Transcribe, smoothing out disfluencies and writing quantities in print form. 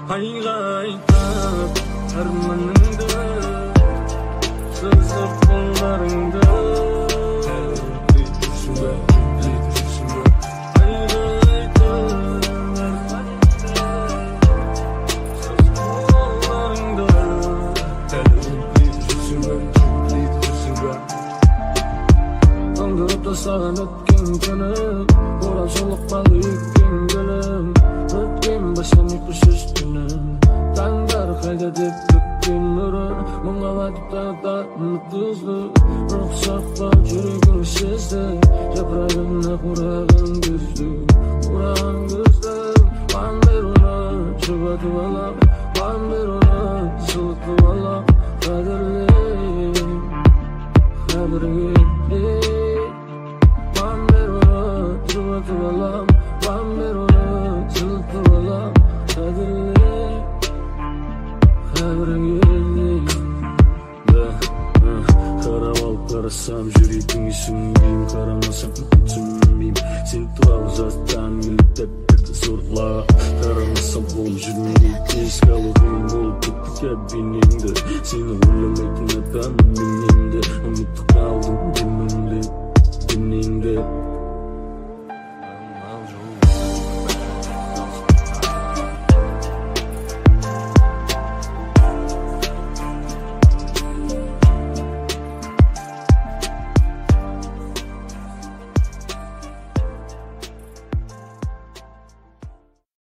айга айтып арманыңды сызып колдарыңды Sağın ötken günüm Uğraşılık balı yükken gülüm Ötken başım yıkış üstünüm Tangar kayda dep dökкен nurun Мұңа батып тағататын тұзды Рұқсақ ба жүрегің сезді Жапырағына құраған күзді Құраған күзді Бан бер оны жұбатып алам Бан бер оны жылытып алам Қадірле Қадірге Bam ver onu, çıltı alam Kadirli, kabrengeli Karaval karasam, jüritin isim diyeyim Karamasam,